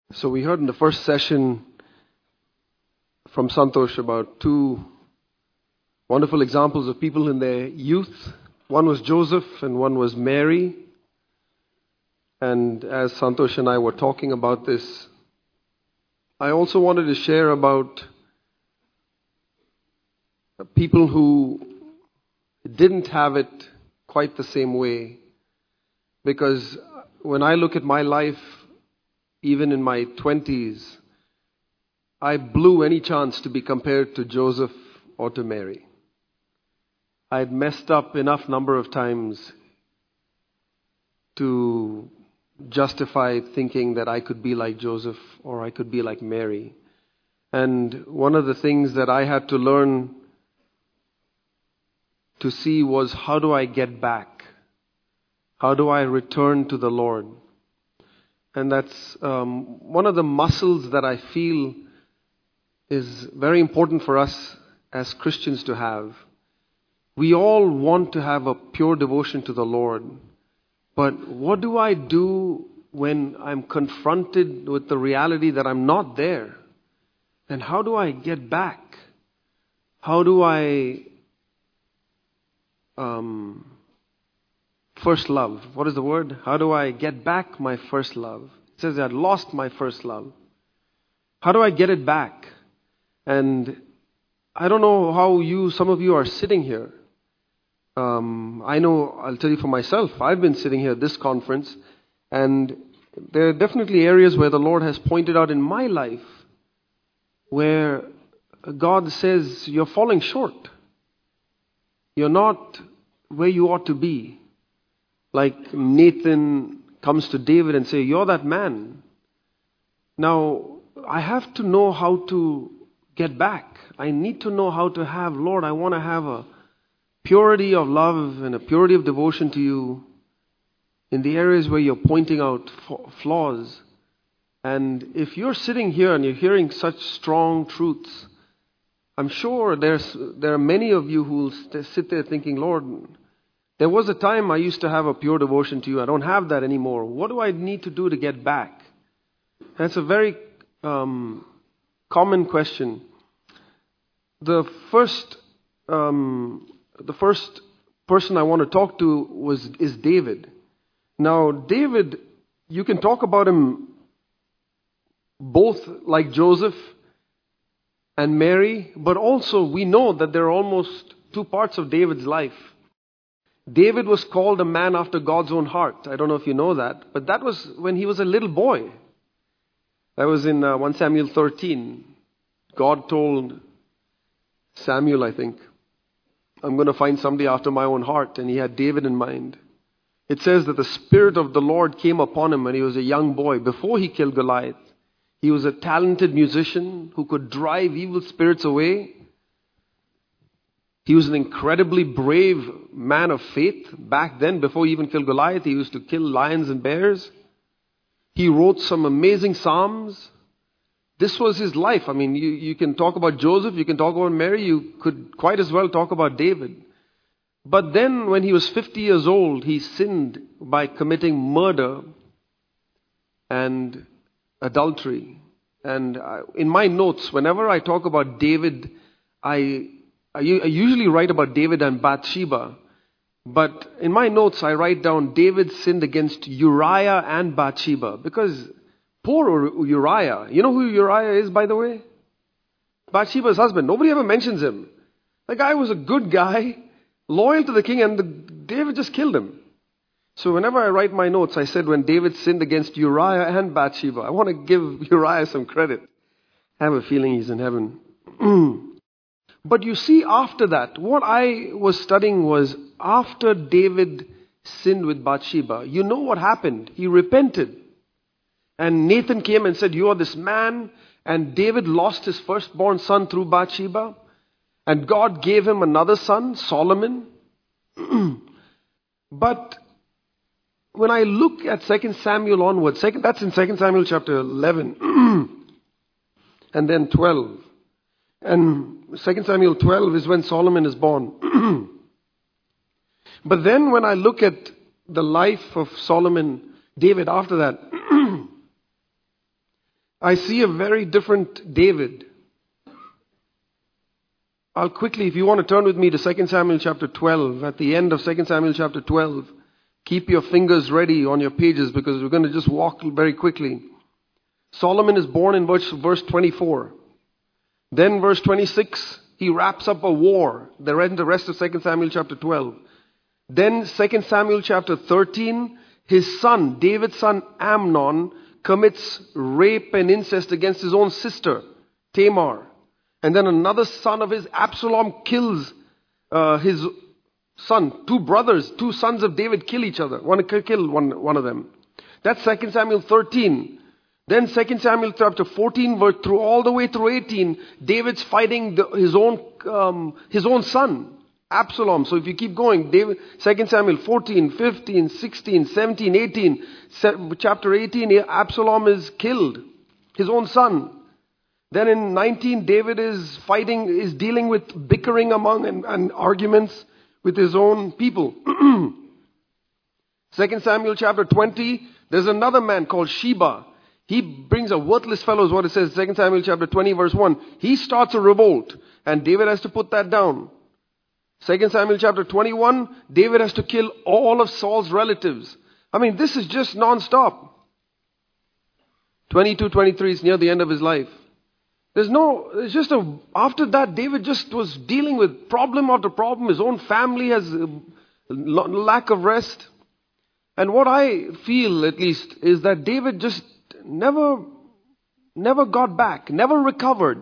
So we heard in the first session from Santosh about two wonderful examples of people in their youth. One was Joseph and one was Mary. And as Santosh and I were talking about this, I also wanted to share about people who didn't have it quite the same way. Because when I look at my life, even in my 20s, I blew any chance to be compared to Joseph or to Mary. I had messed up enough number of times to justify thinking that I could be like Joseph or I could be like Mary. And one of the things that I had to learn to see was, how do I get back? How do I return to the Lord? And that's one of the muscles that I feel is very important for us as Christians to have. We all want to have a pure devotion to the Lord. But what do I do when I'm confronted with the reality that I'm not there? And how do I get back? How do I first love? What is the word? How do I get back my first love? It says I lost my first love. How do I get it back? And I don't know how some of you are sitting here. I know, I'll tell you for myself, I've been sitting here at this conference, and there are definitely areas where the Lord has pointed out in my life where God says, you're falling short. You're not where you ought to be. Like Nathan comes to David and say, you're that man. Now, I have to know how to get back. I need to know how to have, Lord, I want to have a purity of love and a purity of devotion to you in the areas where you're pointing out flaws. And if you're sitting here and you're hearing such strong truths, I'm sure there are many of you who will sit there thinking, Lord, there was a time I used to have a pure devotion to you. I don't have that anymore. What do I need to do to get back? That's a very common question. The first person I want to talk to is David. Now, David, you can talk about him both like Joseph and Mary, but also we know that there are almost two parts of David's life. David was called a man after God's own heart. I don't know if you know that, but that was when he was a little boy. That was in 1 Samuel 13. God told Samuel, I think, I'm going to find somebody after my own heart. And he had David in mind. It says that the Spirit of the Lord came upon him when he was a young boy, before he killed Goliath. He was a talented musician who could drive evil spirits away. He was an incredibly brave man of faith. Back then, before he even killed Goliath, he used to kill lions and bears. He wrote some amazing psalms. This was his life. I mean, you can talk about Joseph, you can talk about Mary, you could quite as well talk about David. But then when he was 50 years old, he sinned by committing murder and adultery. And in my notes, whenever I talk about David, I usually write about David and Bathsheba. But in my notes, I write down David sinned against Uriah and Bathsheba. Because poor Uriah. You know who Uriah is, by the way? Bathsheba's husband. Nobody ever mentions him. The guy was a good guy, loyal to the king, and David just killed him. So whenever I write my notes, I said when David sinned against Uriah and Bathsheba. I want to give Uriah some credit. I have a feeling he's in heaven. But you see, after that, what I was studying was after David sinned with Bathsheba, you know what happened? He repented. And Nathan came and said, you are this man. And David lost his firstborn son through Bathsheba. And God gave him another son, Solomon. But when I look at 2 Samuel onwards, that's in 2 Samuel chapter 11 and then 12. And 2 Samuel 12 is when Solomon is born. But then when I look at the life of David after that, I see a very different David. I'll quickly, if you want to turn with me to 2 Samuel chapter 12, at the end of 2 Samuel chapter 12, keep your fingers ready on your pages because we're going to just walk very quickly. Solomon is born in verse 24. Then verse 26, he wraps up a war. The rest of 2 Samuel chapter 12. Then 2 Samuel chapter 13, his son, David's son Amnon, commits rape and incest against his own sister, Tamar. And then another son of his, Absalom, kills his son. Two sons of David kill each other. One of them. That's 2 Samuel 13. Then 2 Samuel chapter 14, all the way through 18, David's fighting his own son, Absalom. So if you keep going, 2 Samuel 14, 15, 16, 17, 18, chapter 18, Absalom is killed, his own son. Then in 19, David is dealing with bickering among and arguments with his own people. 2 Samuel chapter 20, there's another man called Sheba. He brings a worthless fellow, is what it says, 2 Samuel chapter 20, verse 1. He starts a revolt, and David has to put that down. 2 Samuel chapter 21, David has to kill all of Saul's relatives. I mean, this is just non-stop. 22, 23 is near the end of his life. After that, David just was dealing with problem after problem. His own family has a lack of rest. And what I feel, at least, is that David just never got back, never recovered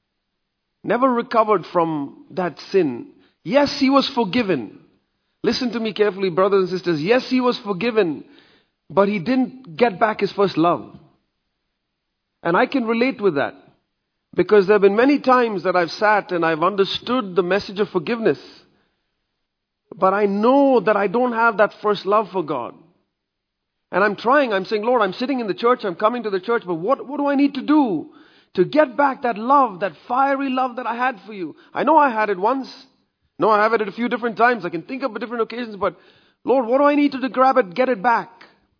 from that sin. Yes, he was forgiven. Listen to me carefully, brothers and sisters. Yes, he was forgiven, but he didn't get back his first love. And I can relate with that. Because there have been many times that I've sat and I've understood the message of forgiveness. But I know that I don't have that first love for God. And I'm saying, Lord, I'm sitting in the church, I'm coming to the church, but what do I need to do to get back that love, that fiery love that I had for you? I know I had it once. No, I have it at a few different times. I can think of different occasions, but Lord, what do I need to grab it, get it back?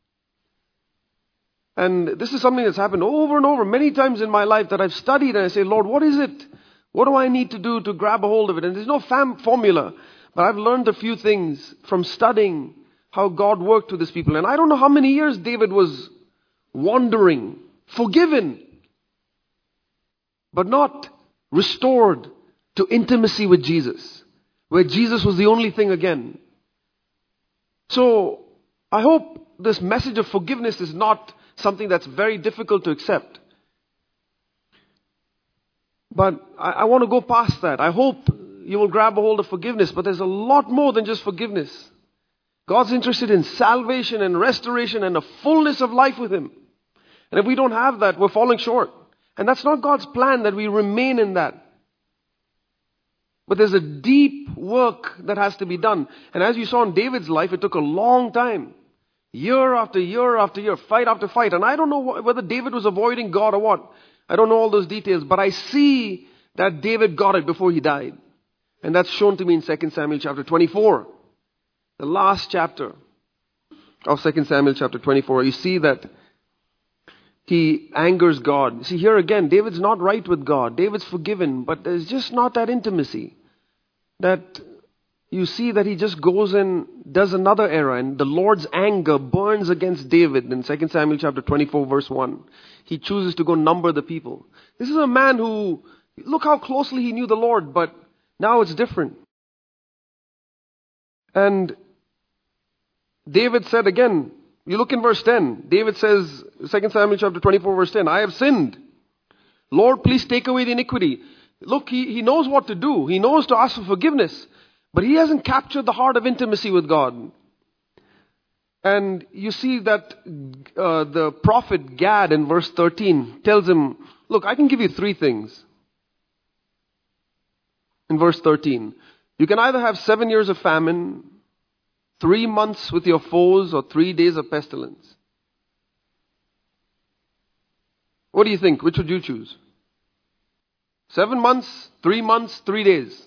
And this is something that's happened over and over many times in my life that I've studied and I say, Lord, what is it? What do I need to do to grab a hold of it? And there's no formula, but I've learned a few things from studying how God worked with his people. And I don't know how many years David was wandering, forgiven, but not restored to intimacy with Jesus, where Jesus was the only thing again. So I hope this message of forgiveness is not something that's very difficult to accept. But I want to go past that. I hope you will grab a hold of forgiveness, but there's a lot more than just forgiveness. God's interested in salvation and restoration and a fullness of life with him. And if we don't have that, we're falling short. And that's not God's plan that we remain in that. But there's a deep work that has to be done. And as you saw in David's life, it took a long time. Year after year after year, fight after fight. And I don't know whether David was avoiding God or what. I don't know all those details. But I see that David got it before he died. And that's shown to me in 2 Samuel chapter 24. The last chapter of 2 Samuel chapter 24. You see that he angers God. See, here again, David's not right with God. David's forgiven, but there's just not that intimacy. That you see that he just goes and does another error, and the Lord's anger burns against David in 2 Samuel chapter 24 verse 1. He chooses to go number the people. This is a man who, look how closely he knew the Lord, but now it's different. And David said again, you look in verse 10, David says, 2 Samuel chapter 24 verse 10, I have sinned. Lord, please take away the iniquity. Look, he knows what to do. He knows to ask for forgiveness. But he hasn't captured the heart of intimacy with God. And you see that the prophet Gad in verse 13 tells him, look, I can give you three things. In verse 13, you can either have 7 years of famine, 3 months with your foes, or 3 days of pestilence. What do you think? Which would you choose? 7 months, 3 months, 3 days.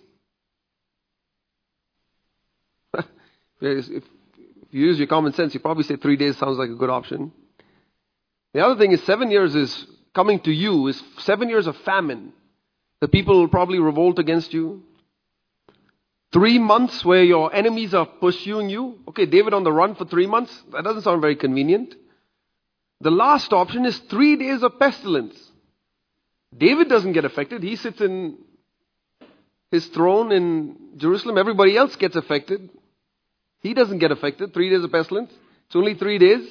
If you use your common sense, you probably say 3 days sounds like a good option. The other thing is 7 years is coming to you is 7 years of famine. The people will probably revolt against you. 3 months where your enemies are pursuing you. Okay, David on the run for 3 months. That doesn't sound very convenient. The last option is 3 days of pestilence. David doesn't get affected. He sits in his throne in Jerusalem. Everybody else gets affected. He doesn't get affected. 3 days of pestilence. It's only 3 days.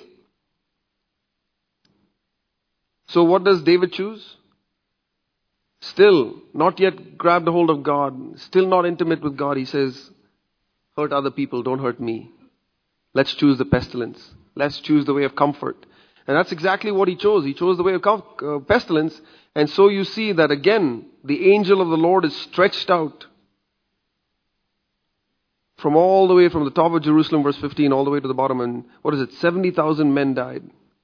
So what does David choose? Still not yet grabbed a hold of God. Still not intimate with God. He says, hurt other people, don't hurt me. Let's choose the pestilence. Let's choose the way of comfort. And that's exactly what he chose. He chose the way of pestilence. And so you see that again, the angel of the Lord is stretched out from all the way from the top of Jerusalem, verse 15, all the way to the bottom. And 70,000 men died.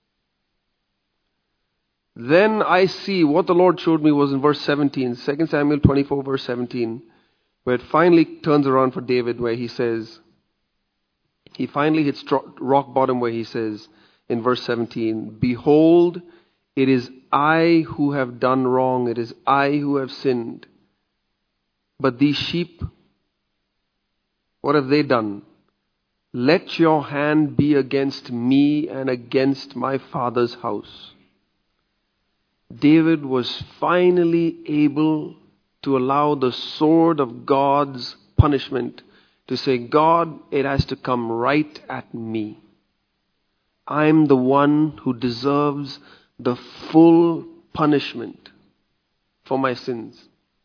Then I see what the Lord showed me was in verse 17, 2 Samuel 24, verse 17, where it finally turns around for David, where he says, he finally hits rock bottom, where he says in verse 17, behold, it is I who have done wrong. It is I who have sinned. But these sheep, what have they done? Let your hand be against me and against my father's house. David was finally able to allow the sword of God's punishment to say, God, it has to come right at me. I'm the one who deserves the full punishment for my sins.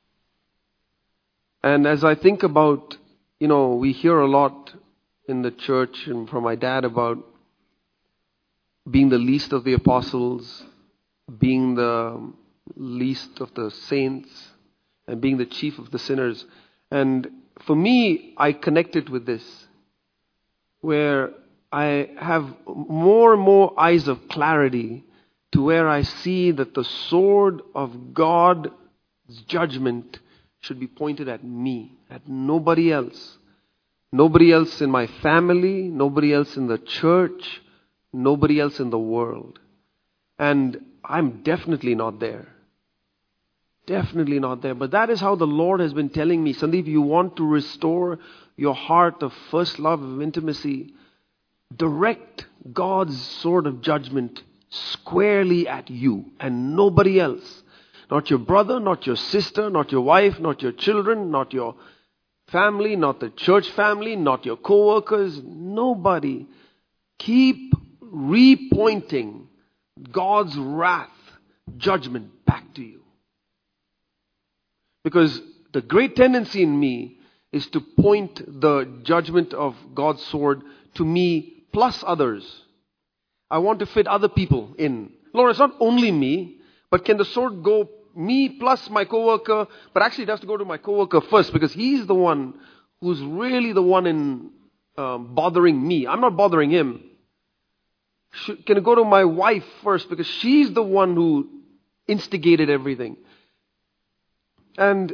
And as I think about, we hear a lot in the church and from my dad about being the least of the apostles, being the least of the saints, and being the chief of the sinners. And for me, I connected with this, where I have more and more eyes of clarity to where I see that the sword of God's judgment should be pointed at me, at nobody else. Nobody else in my family, nobody else in the church, nobody else in the world. And I'm definitely not there. Definitely not there. But that is how the Lord has been telling me, Sandeep, you want to restore your heart of first love, of intimacy, direct God's sword of judgment squarely at you and nobody else. Not your brother, not your sister, not your wife, not your children, not your family, not the church family, not your co-workers, nobody. Keep repointing God's wrath, judgment back to you. Because the great tendency in me is to point the judgment of God's sword to me plus others. I want to fit other people in. Lord, it's not only me, but can the sword go me plus my coworker? But actually it has to go to my coworker first, because he's the one who's really the one in bothering me. I'm not bothering him. Can it go to my wife first, because she's the one who instigated everything. And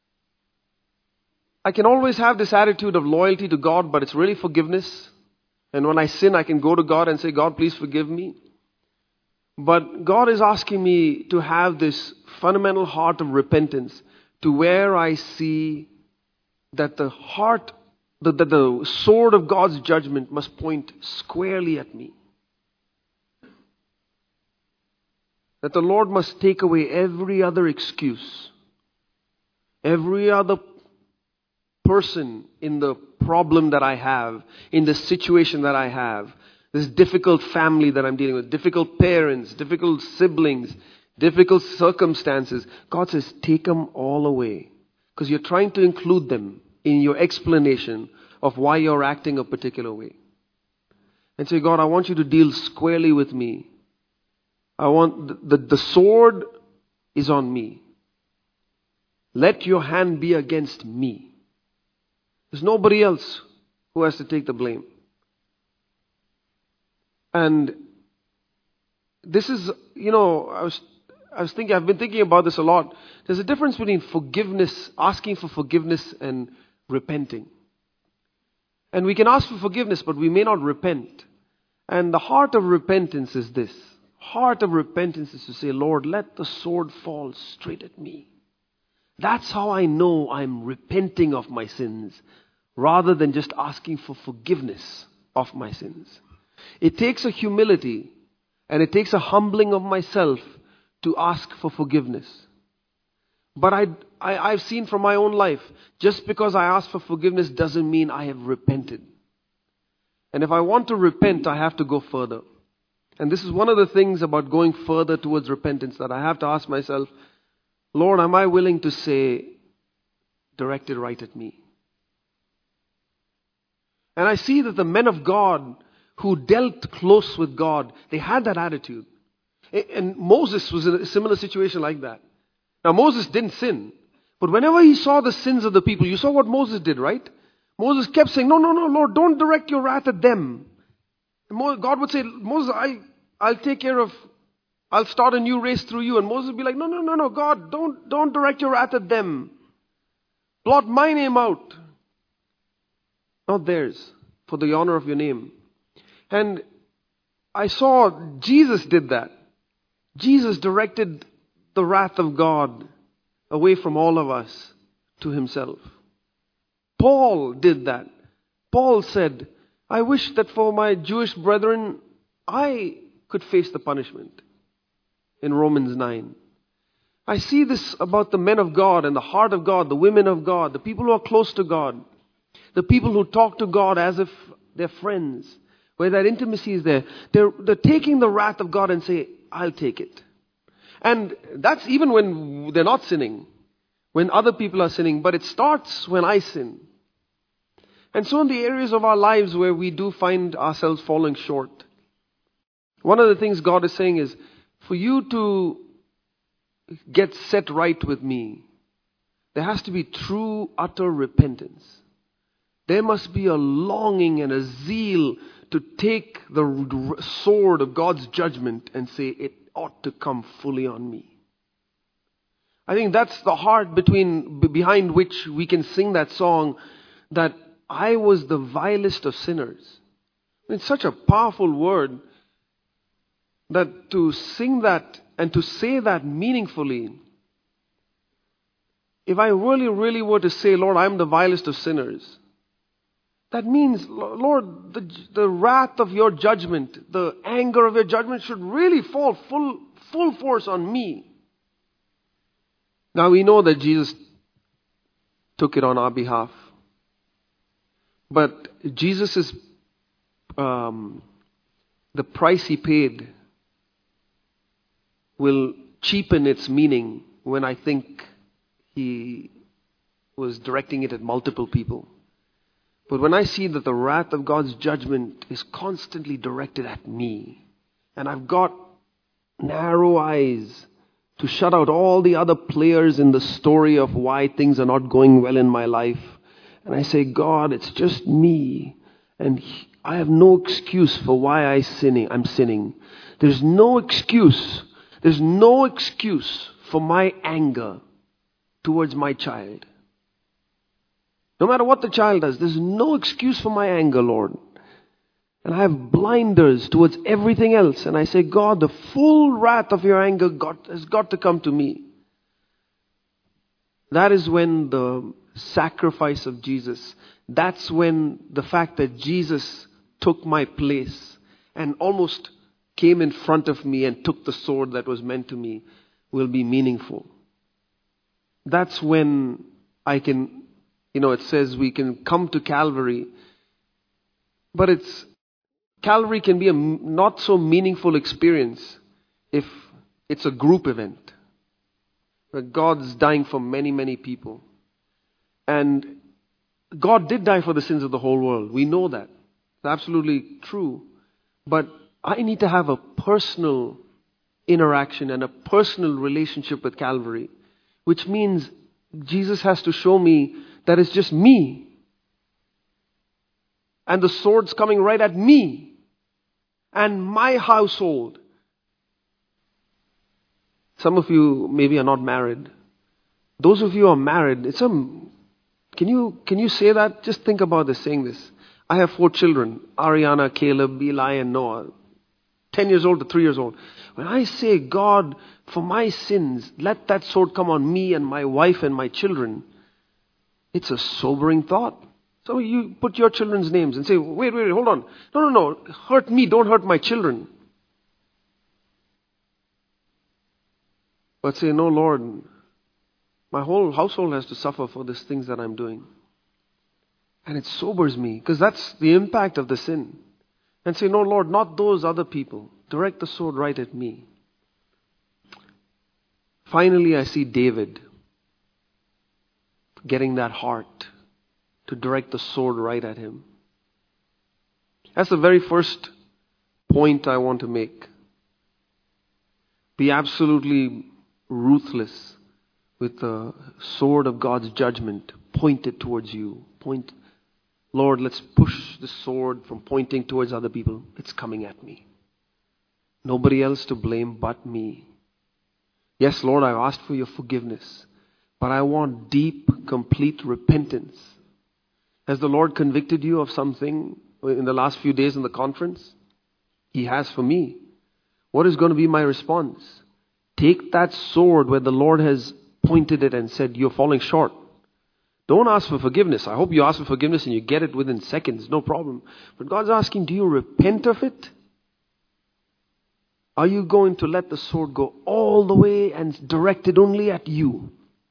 I can always have this attitude of loyalty to God, but it's really forgiveness. And when I sin, I can go to God and say, God, please forgive me. But God is asking me to have this fundamental heart of repentance, to where I see that the sword of God's judgment must point squarely at me. That the Lord must take away every other excuse, every other person in the problem that I have, in the situation that I have, this difficult family that I'm dealing with, difficult parents, difficult siblings, difficult circumstances. God says, take them all away. Because you're trying to include them in your explanation of why you're acting a particular way. And say, God, I want you to deal squarely with me. I want the sword is on me. Let your hand be against me. There's nobody else who has to take the blame. And this is, I've been thinking about this a lot. There's a difference between forgiveness, asking for forgiveness, and repenting. And we can ask for forgiveness, but we may not repent. And the heart of repentance is this. heart of repentance is to say, Lord, let the sword fall straight at me. That's how I know I'm repenting of my sins, rather than just asking for forgiveness of my sins. It takes a humility and it takes a humbling of myself to ask for forgiveness. But I've seen from my own life, just because I ask for forgiveness doesn't mean I have repented. And if I want to repent, I have to go further. And this is one of the things about going further towards repentance, that I have to ask myself, Lord, am I willing to say, direct it right at me? And I see that the men of God who dealt close with God, they had that attitude. And Moses was in a similar situation like that. Now Moses didn't sin, but whenever he saw the sins of the people, you saw what Moses did, right? Moses kept saying, no, Lord, don't direct your wrath at them. God would say, Moses, I'll start a new race through you. And Moses would be like, no, God, don't direct your wrath at them. Blot my name out, not theirs, for the honor of your name. And I saw Jesus did that. Jesus directed the wrath of God away from all of us to himself. Paul did that. Paul said, I wish that for my Jewish brethren, I could face the punishment. In Romans 9. I see this about the men of God and the heart of God, the women of God, the people who are close to God, the people who talk to God as if they're friends, where that intimacy is there. They're taking the wrath of God and say, I'll take it. And that's even when they're not sinning, when other people are sinning, but it starts when I sin. And so in the areas of our lives where we do find ourselves falling short, one of the things God is saying is, for you to get set right with me, there has to be true, utter repentance. There must be a longing and a zeal to take the sword of God's judgment and say, it ought to come fully on me. I think that's the heart behind which we can sing that song, that I was the vilest of sinners. It's such a powerful word, that to sing that and to say that meaningfully, if I really were to say, Lord, I'm the vilest of sinners, that means, Lord, the wrath of your judgment, the anger of your judgment should really fall full force on me. Now we know that Jesus took it on our behalf. But Jesus is, the price he paid will cheapen its meaning when I think he was directing it at multiple people. But when I see that the wrath of God's judgment is constantly directed at me, and I've got narrow eyes to shut out all the other players in the story of why things are not going well in my life, and I say, God, it's just me, and I have no excuse for why I'm sinning. There's no excuse. There's no excuse for my anger towards my child. No matter what the child does, there's no excuse for my anger, Lord. And I have blinders towards everything else. And I say, God, the full wrath of your anger has got to come to me. That is when the sacrifice of Jesus, that's when the fact that Jesus took my place and almost came in front of me and took the sword that was meant to me will be meaningful. That's when I can, it says we can come to Calvary, but Calvary can be a not so meaningful experience if it's a group event where God's dying for many, many people. And God did die for the sins of the whole world. We know that. It's absolutely true. But I need to have a personal interaction and a personal relationship with Calvary, which means Jesus has to show me that it's just me. And the sword's coming right at me and my household. Some of you maybe are not married. Those of you who are married, can you say that? Just think about this, saying this. I have 4 children, Ariana, Caleb, Eli, and Noah. 10 years old to 3 years old. When I say, God, for my sins, let that sword come on me and my wife and my children, it's a sobering thought. So you put your children's names and say, wait, hold on. No. Hurt me, don't hurt my children. But say, no, Lord, my whole household has to suffer for these things that I'm doing. And it sobers me, because that's the impact of the sin. And say, no, Lord, not those other people. Direct the sword right at me. Finally, I see David getting that heart to direct the sword right at him. That's the very first point I want to make. Be absolutely ruthless with the sword of God's judgment pointed towards you. Lord, let's push the sword from pointing towards other people. It's coming at me. Nobody else to blame but me. Yes, Lord, I've asked for your forgiveness, but I want deep, complete repentance. Has the Lord convicted you of something in the last few days in the conference? He has for me. What is going to be my response? Take that sword where the Lord has pointed it and said, you're falling short. Don't ask for forgiveness. I hope you ask for forgiveness and you get it within seconds. No problem. But God's asking, do you repent of it? Are you going to let the sword go all the way and direct it only at you?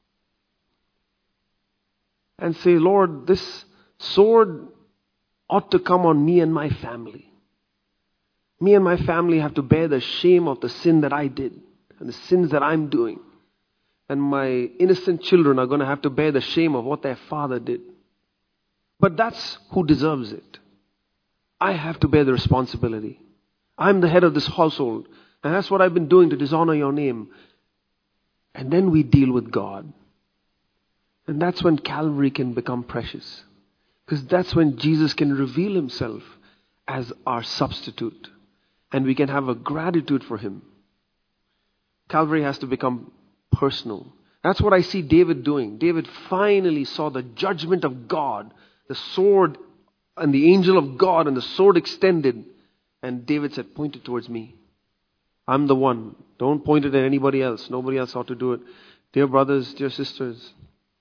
And say, Lord, this sword ought to come on me and my family. Me and my family have to bear the shame of the sin that I did and the sins that I'm doing. And my innocent children are going to have to bear the shame of what their father did. But that's who deserves it. I have to bear the responsibility. I'm the head of this household. And that's what I've been doing to dishonor your name. And then we deal with God. And that's when Calvary can become precious. Because that's when Jesus can reveal himself as our substitute. And we can have a gratitude for him. Calvary has to become personal. That's what I see David doing. David finally saw the judgment of God, the sword and the angel of God and the sword extended. And David said, point it towards me. I'm the one. Don't point it at anybody else. Nobody else ought to do it. Dear brothers, dear sisters,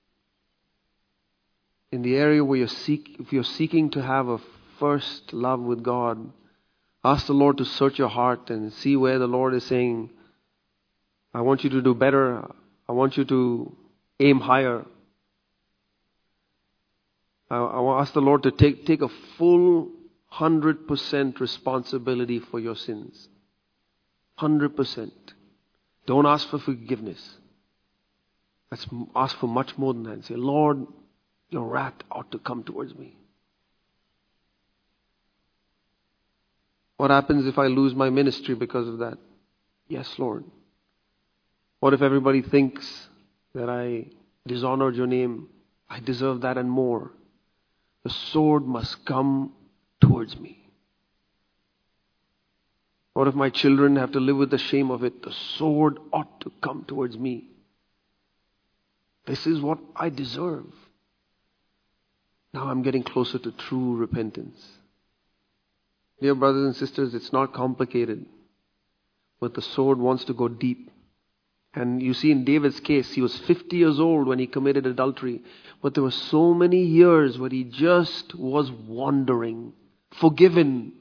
in the area where if you're seeking to have a first love with God, ask the Lord to search your heart and see where the Lord is saying, I want you to do better. I want you to aim higher. I want to ask the Lord to take a full 100% responsibility for your sins. 100%. Don't ask for forgiveness. Let's ask for much more than that. And say, Lord, your wrath ought to come towards me. What happens if I lose my ministry because of that? Yes, Lord. What if everybody thinks that I dishonored your name? I deserve that and more. The sword must come towards me. What if my children have to live with the shame of it? The sword ought to come towards me. This is what I deserve. Now I'm getting closer to true repentance. Dear brothers and sisters, it's not complicated. But the sword wants to go deep. And you see in David's case, he was 50 years old when he committed adultery. But there were so many years where he just was wandering. Forgiven.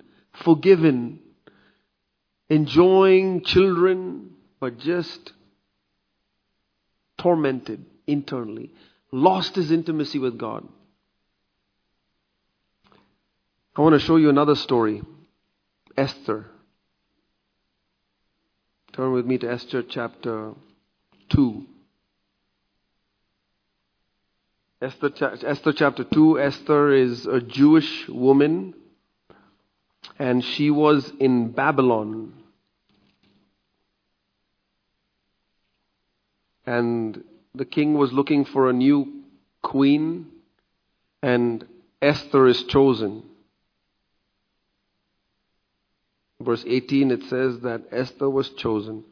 Enjoying children, but just tormented internally. Lost his intimacy with God. I want to show you another story. Esther. Turn with me to Esther chapter 2. Esther chapter 2. Esther is a Jewish woman and she was in Babylon. And the king was looking for a new queen and Esther is chosen. Verse 18, it says that Esther was chosen.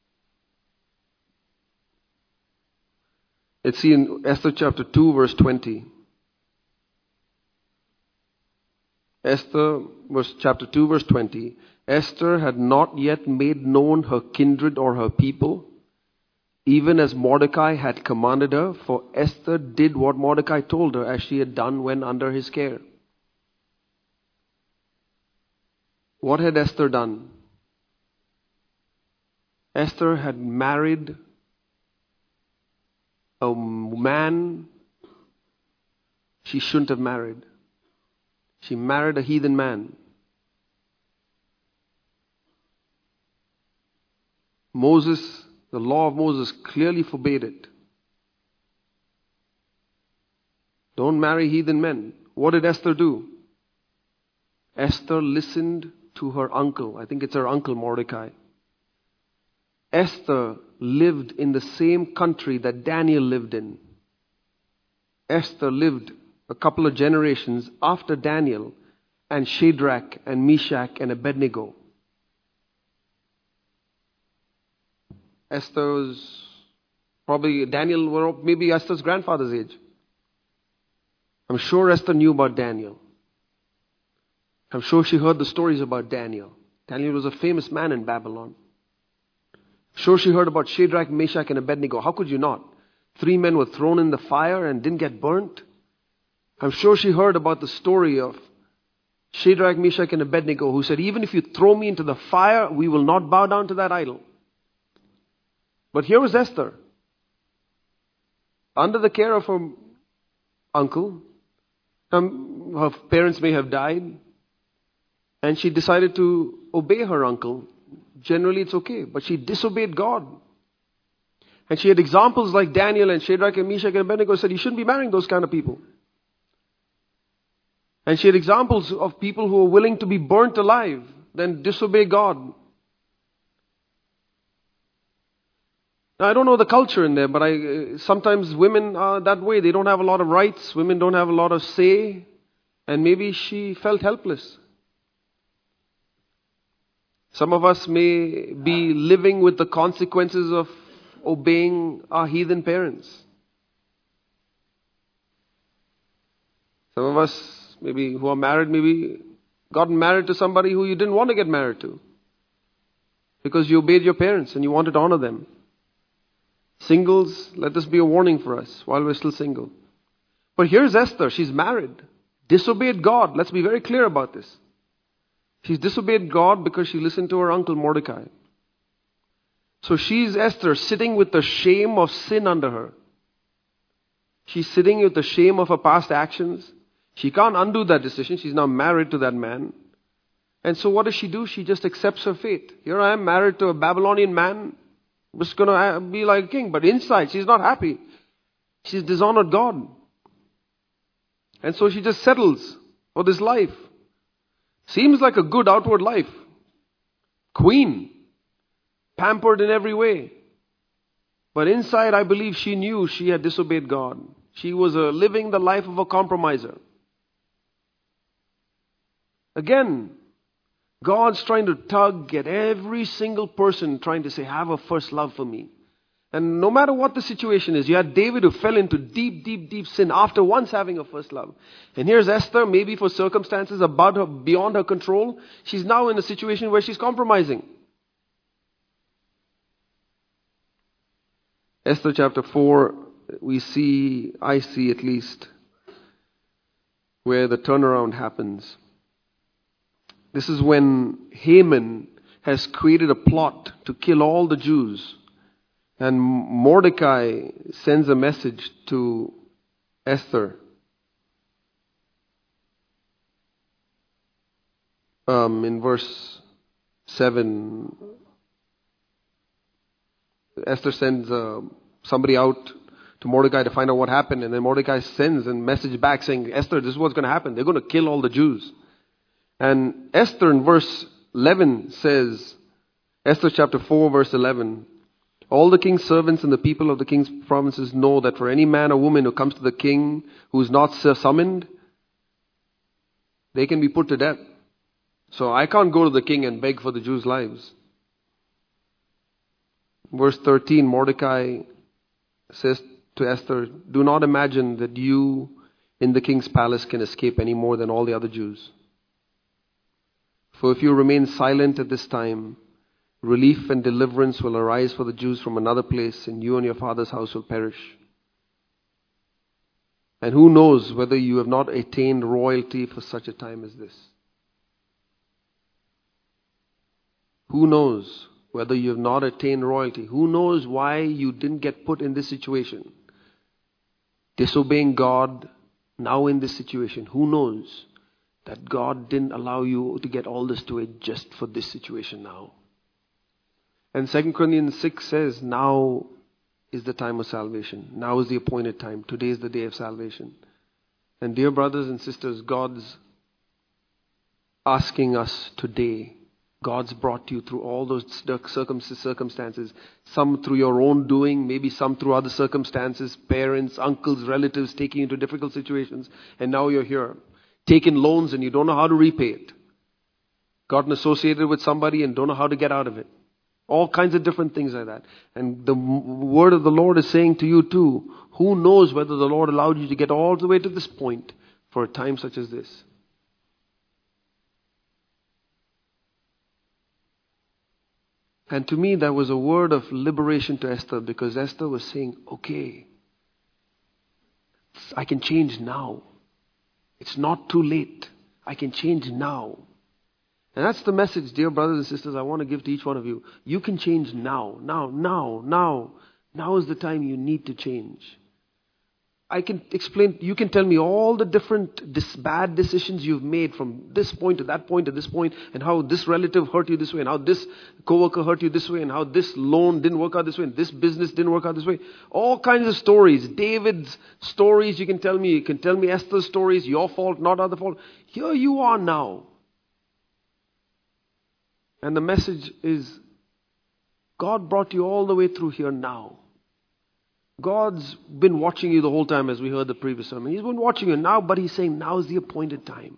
Let's see in Esther chapter 2, verse 20. Esther chapter 2, verse 20. Esther had not yet made known her kindred or her people, even as Mordecai had commanded her, for Esther did what Mordecai told her, as she had done when under his care. What had Esther done? Esther had married a man she shouldn't have married. She married a heathen man. Moses, the law of Moses clearly forbade it. Don't marry heathen men. What did Esther do? Esther listened to her uncle. I think it's her uncle Mordecai. Esther lived in the same country that Daniel lived in. Esther lived a couple of generations after Daniel and Shadrach and Meshach and Abednego. Esther was probably, Daniel were maybe Esther's grandfather's age. I'm sure Esther knew about Daniel. I'm sure she heard the stories about Daniel. Daniel was a famous man in Babylon. I'm sure she heard about Shadrach, Meshach and Abednego. How could you not? 3 men were thrown in the fire and didn't get burnt. I'm sure she heard about the story of Shadrach, Meshach and Abednego, who said, even if you throw me into the fire, we will not bow down to that idol. But here was Esther, under the care of her uncle. Her parents may have died, and she decided to obey her uncle. Generally it's okay, but she disobeyed God. And she had examples like Daniel and Shadrach and Meshach and Abednego said, you shouldn't be marrying those kind of people. And she had examples of people who were willing to be burnt alive, then disobey God. Now, I don't know the culture in there, but sometimes women are that way. They don't have a lot of rights. Women don't have a lot of say. And maybe she felt helpless. Some of us may be living with the consequences of obeying our heathen parents. Some of us, maybe who are married, maybe gotten married to somebody who you didn't want to get married to, because you obeyed your parents and you wanted to honor them. Singles, let this be a warning for us while we're still single. But here's Esther. She's married. Disobeyed God. Let's be very clear about this. She's disobeyed God because she listened to her uncle Mordecai. So she's Esther sitting with the shame of sin under her. She's sitting with the shame of her past actions. She can't undo that decision. She's now married to that man. And so what does she do? She just accepts her fate. Here I am married to a Babylonian man. I'm just going to be like a king. But inside, she's not happy. She's dishonored God. And so she just settles for this life. Seems like a good outward life. Queen. Pampered in every way. But inside, I believe she knew she had disobeyed God. She was living the life of a compromiser. Again, God's trying to tug at every single person, trying to say, have a first love for me. And no matter what the situation is, you had David who fell into deep, deep, deep sin after once having a first love. And here's Esther, maybe for circumstances beyond her control. She's now in a situation where she's compromising. Esther chapter 4, I see at least, where the turnaround happens. This is when Haman has created a plot to kill all the Jews. And Mordecai sends a message to Esther. In verse 7, Esther sends somebody out to Mordecai to find out what happened. And then Mordecai sends a message back saying, Esther, this is what's going to happen. They're going to kill all the Jews. And Esther in verse 11 says, Esther chapter 4 verse 11, all the king's servants and the people of the king's provinces know that for any man or woman who comes to the king who is not summoned, they can be put to death. So I can't go to the king and beg for the Jews' lives. Verse 13, Mordecai says to Esther, do not imagine that you in the king's palace can escape any more than all the other Jews. For if you remain silent at this time, relief and deliverance will arise for the Jews from another place, and you and your father's house will perish. And who knows whether you have not attained royalty for such a time as this? Who knows whether you have not attained royalty? Who knows why you didn't get put in this situation? Disobeying God, now in this situation. Who knows that God didn't allow you to get all this to it just for this situation now? And 2 Corinthians 6 says, now is the time of salvation. Now is the appointed time. Today is the day of salvation. And dear brothers and sisters, God's asking us today. God's brought you through all those circumstances. Some through your own doing, maybe some through other circumstances, parents, uncles, relatives taking you into difficult situations. And now you're here. Taking loans and you don't know how to repay it. Gotten associated with somebody and don't know how to get out of it. All kinds of different things like that. And the word of the Lord is saying to you too, who knows whether the Lord allowed you to get all the way to this point for a time such as this. And to me, that was a word of liberation to Esther, because Esther was saying, okay, I can change now. It's not too late. I can change now. And that's the message, dear brothers and sisters, I want to give to each one of you. You can change now. Now is the time you need to change. I can explain, you can tell me all the different bad decisions you've made from this point to that point to this point, and how this relative hurt you this way, and how this coworker hurt you this way, and how this loan didn't work out this way, and this business didn't work out this way. All kinds of stories. David's stories you can tell me. You can tell me Esther's stories, your fault, not other fault. Here you are now. And the message is, God brought you all the way through here now. God's been watching you the whole time, as we heard the previous sermon. He's been watching you now, but He's saying now is the appointed time.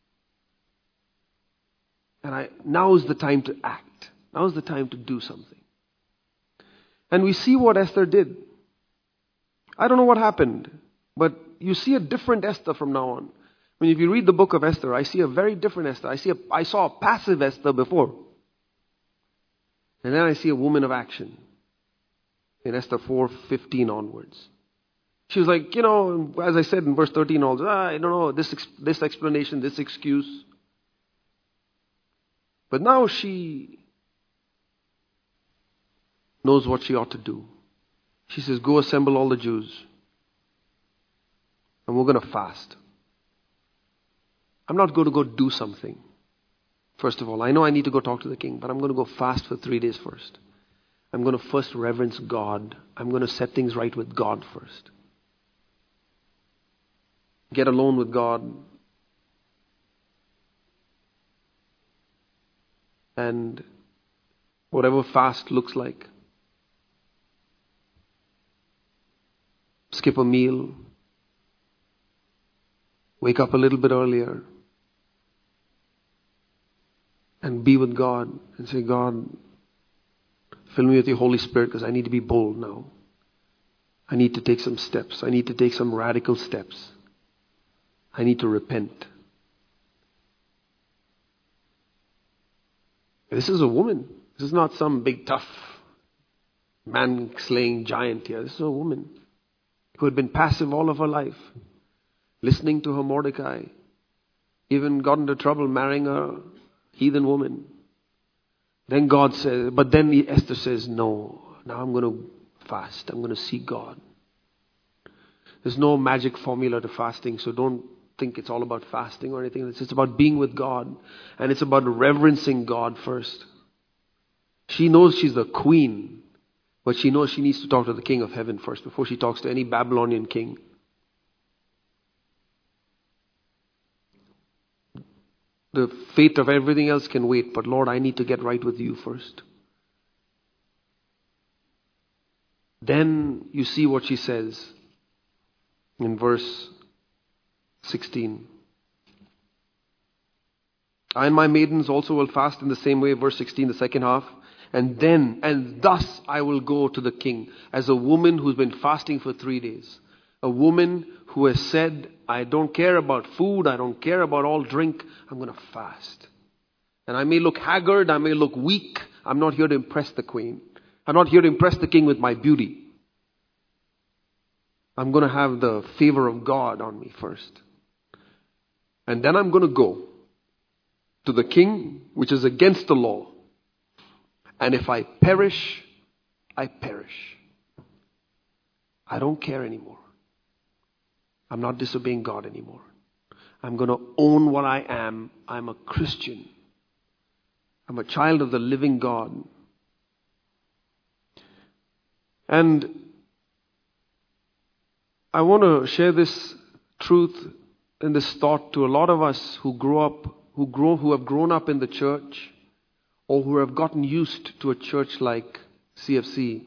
And now is the time to act. Now is the time to do something. And we see what Esther did. I don't know what happened, but you see a different Esther from now on. I mean, if you read the book of Esther, I see a very different Esther. I saw a passive Esther before. And then I see a woman of action. In Esther 4:15 onwards. She was like, as I said in verse 13, I don't know, this explanation, this excuse. But now she knows what she ought to do. She says, go assemble all the Jews. And we're going to fast. I'm not going to go do something. First of all, I know I need to go talk to the king, but I'm going to go fast for 3 days first. I'm going to first reverence God. I'm going to set things right with God first. Get alone with God. And whatever fast looks like. Skip a meal. Wake up a little bit earlier. And be with God and say, God, fill me with your Holy Spirit, because I need to be bold now. I need to take some steps. I need to take some radical steps. I need to repent. This is a woman. This is not some big tough man-slaying giant here. This is a woman who had been passive all of her life. Listening to her Mordecai. Even got into trouble marrying a heathen woman. Then God says, but then Esther says, no, now I'm going to fast. I'm going to seek God. There's no magic formula to fasting, so don't think it's all about fasting or anything. It's about being with God. And it's about reverencing God first. She knows she's the queen, but she knows she needs to talk to the King of Heaven first before she talks to any Babylonian king. The fate of everything else can wait, but Lord, I need to get right with you first. Then you see what she says in verse 16. I and my maidens also will fast in the same way, verse 16, the second half. And thus I will go to the king as a woman who's been fasting for 3 days. A woman who has said, I don't care about food, I don't care about all drink, I'm going to fast. And I may look haggard, I may look weak. I'm not here to impress the queen. I'm not here to impress the king with my beauty. I'm going to have the favor of God on me first. And then I'm going to go to the king, which is against the law. And if I perish, I perish. I don't care anymore. I'm not disobeying God anymore. I'm going to own what I am. I'm a Christian. I'm a child of the living God. And I want to share this truth and this thought to a lot of us who have grown up in the church, or who have gotten used to a church like CFC.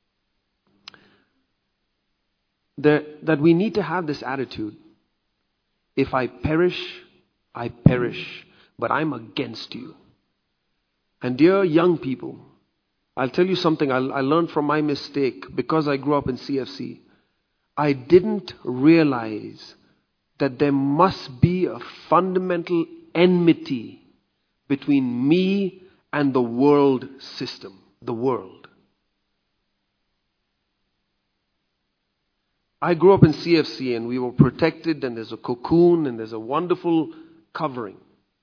That we need to have this attitude. If I perish, I perish, but I'm against you. And dear young people, I'll tell you something I learned from my mistake because I grew up in CFC. I didn't realize that there must be a fundamental enmity between me and the world system, the world. I grew up in CFC and we were protected, and there's a cocoon and there's a wonderful covering.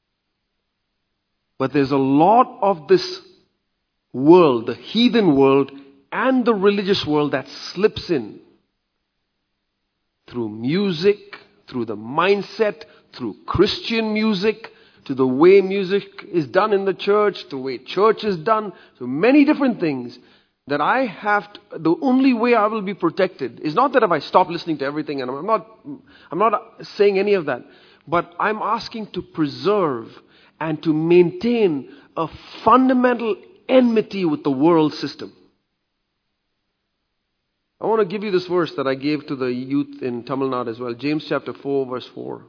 But there's a lot of this world, the heathen world and the religious world, that slips in through music, through the mindset, through Christian music, to the way music is done in the church, the way church is done, so many different things that the only way I will be protected is not that if I stop listening to everything, and I'm not saying any of that, but I'm asking to preserve and to maintain a fundamental enmity with the world system. I want to give you this verse that I gave to the youth in Tamil Nadu as well. James chapter 4 verse 4.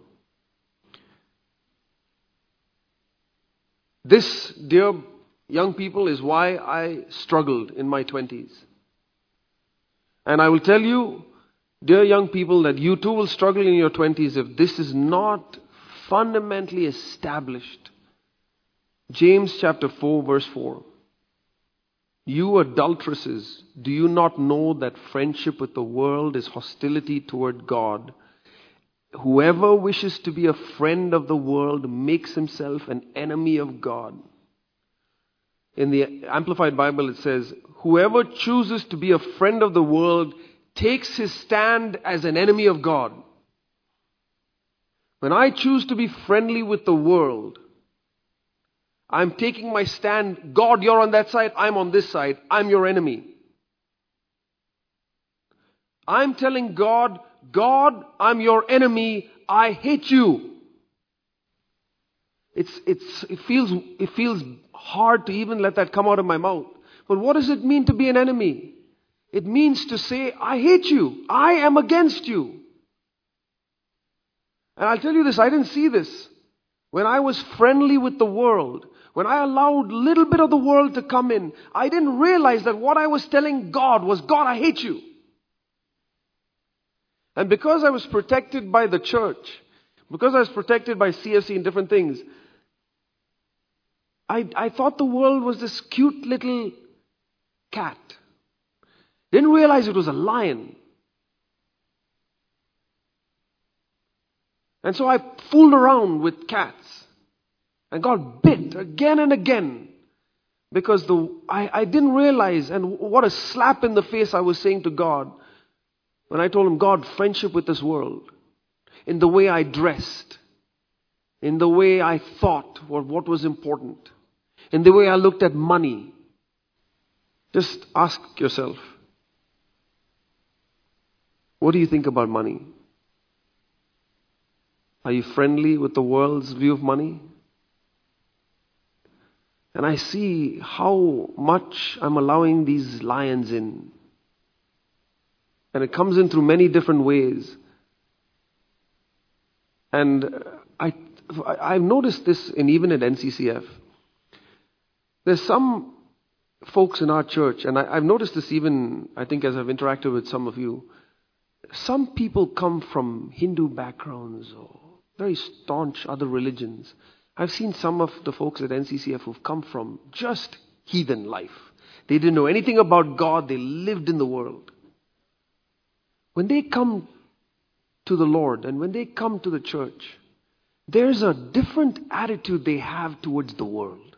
This, dear young people, is why I struggled in my 20s. And I will tell you, dear young people, that you too will struggle in your 20s if this is not fundamentally established. James chapter 4 verse 4. You adulteresses, do you not know that friendship with the world is hostility toward God? Whoever wishes to be a friend of the world makes himself an enemy of God. In the Amplified Bible it says, whoever chooses to be a friend of the world takes his stand as an enemy of God. When I choose to be friendly with the world, I'm taking my stand. God, you're on that side. I'm on this side. I'm your enemy. I'm telling God, God, I'm your enemy. I hate you. It feels hard to even let that come out of my mouth. But what does it mean to be an enemy? It means to say, I hate you. I am against you. And I'll tell you this, I didn't see this. When I was friendly with the world, when I allowed a little bit of the world to come in, I didn't realize that what I was telling God was, God, I hate you. And because I was protected by the church, because I was protected by CFC and different things, I thought the world was this cute little cat. Didn't realize it was a lion. And so I fooled around with cats. And got bit again and again. Because I didn't realize, and what a slap in the face I was saying to God. When I told him, God, friendship with this world. In the way I dressed. In the way I thought what was important. In the way I looked at money. Just ask yourself. What do you think about money? Are you friendly with the world's view of money? And I see how much I'm allowing these lions in. And it comes in through many different ways. And I've noticed this even at NCCF. There's some folks in our church, and I've noticed this even, I think, as I've interacted with some of you. Some people come from Hindu backgrounds or very staunch other religions. I've seen some of the folks at NCCF who've come from just heathen life. They didn't know anything about God. They lived in the world. When they come to the Lord and when they come to the church, there's a different attitude they have towards the world.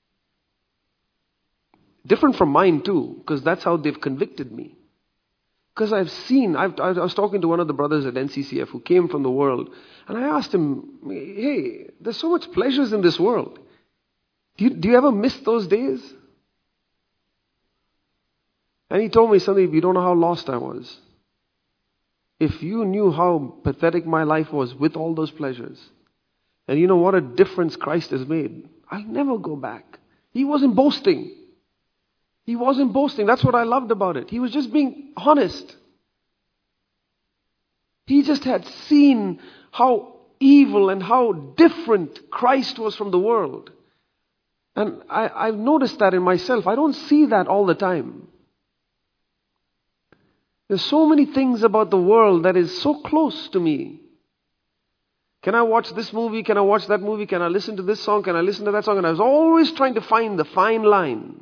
Different from mine too, because that's how they've convicted me. Because I was talking to one of the brothers at NCCF who came from the world, and I asked him, hey, there's so much pleasures in this world. Do you ever miss those days? And he told me, Sandeep, you don't know how lost I was. If you knew how pathetic my life was with all those pleasures, and you know what a difference Christ has made, I'll never go back. He wasn't boasting. He wasn't boasting. That's what I loved about it. He was just being honest. He just had seen how evil and how different Christ was from the world. And I've noticed that in myself. I don't see that all the time. There's so many things about the world that is so close to me. Can I watch this movie? Can I watch that movie? Can I listen to this song? Can I listen to that song? And I was always trying to find the fine line.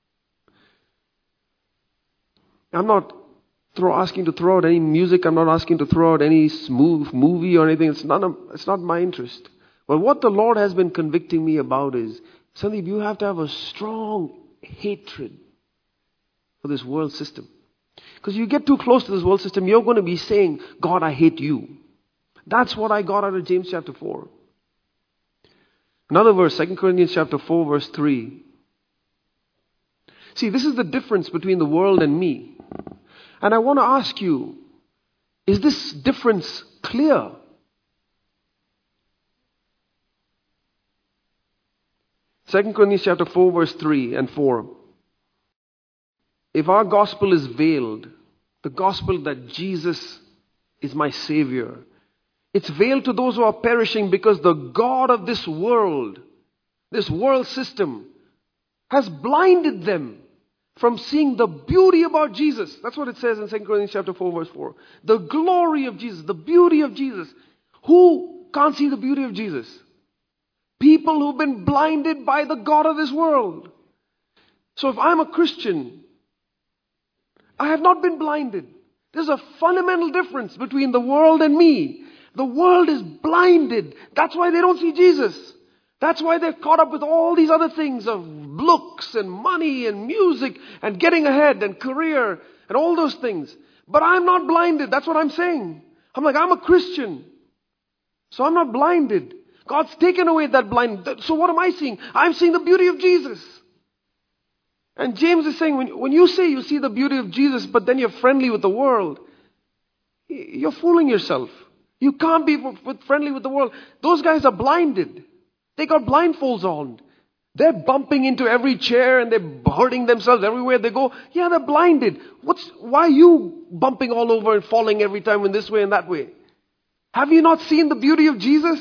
I'm not asking to throw out any music. I'm not asking to throw out any smooth movie or anything. It's not my interest. But what the Lord has been convicting me about is, Sandeep, you have to have a strong hatred for this world system. Because you get too close to this world system, you're going to be saying, God, I hate you. That's what I got out of James chapter 4. Another verse, 2 Corinthians chapter 4, verse 3. See, this is the difference between the world and me. And I want to ask you, is this difference clear? Second Corinthians chapter 4, verse 3 and 4. If our gospel is veiled, the gospel that Jesus is my Savior, it's veiled to those who are perishing because the God of this world system, has blinded them from seeing the beauty about Jesus. That's what it says in 2 Corinthians chapter 4, verse 4. The glory of Jesus, the beauty of Jesus. Who can't see the beauty of Jesus? People who've been blinded by the God of this world. So if I'm a Christian, I have not been blinded. There's a fundamental difference between the world and me. The world is blinded. That's why they don't see Jesus. That's why they're caught up with all these other things of looks and money and music and getting ahead and career and all those things. But I'm not blinded. That's what I'm saying. I'm a Christian. So I'm not blinded. God's taken away that blind. So what am I seeing? I'm seeing the beauty of Jesus. And James is saying, when you say you see the beauty of Jesus, but then you're friendly with the world, you're fooling yourself. You can't be friendly with the world. Those guys are blinded. They got blindfolds on. They're bumping into every chair and they're hurting themselves everywhere they go. Yeah, they're blinded. Why are you bumping all over and falling every time in this way and that way? Have you not seen the beauty of Jesus?